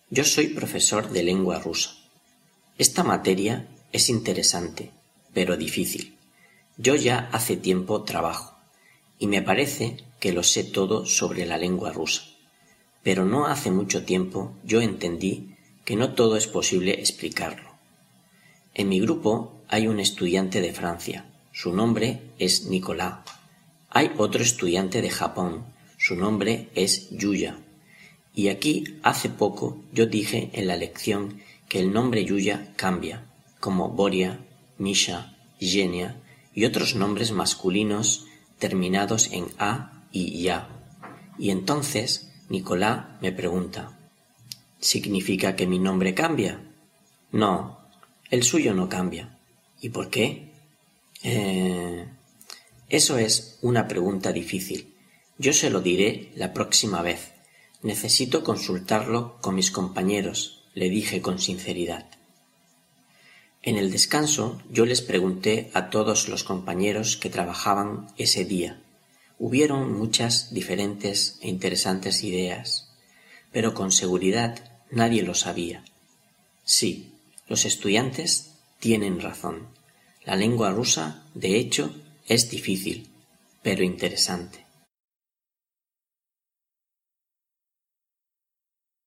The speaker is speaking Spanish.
Yo soy profesor de lengua rusa. Esta materia es interesante, pero difícil. Yo ya hace tiempo trabajo, y me parece que lo sé todo sobre la lengua rusa. Pero no hace mucho tiempo yo entendí que no todo es posible explicarlo. En mi grupo hay un estudiante de Francia. Su nombre es Nicolás. Hay otro estudiante de Japón. Su nombre es Yuya. Y aquí hace poco yo dije en la lección que el nombre Yuya cambia, como Boria, Misha, Yenia y otros nombres masculinos terminados en A y Ya. Y entonces Nicolás me pregunta: ¿significa que mi nombre cambia? No, el suyo no cambia. ¿Y por qué? Eso es una pregunta difícil. Yo se lo diré la próxima vez. Necesito consultarlo con mis compañeros, le dije con sinceridad. En el descanso yo les pregunté a todos los compañeros que trabajaban ese día. Hubieron muchas diferentes e interesantes ideas, pero con seguridad nadie lo sabía. Sí, los estudiantes tienen razón. La lengua rusa, de hecho, es difícil, pero interesante.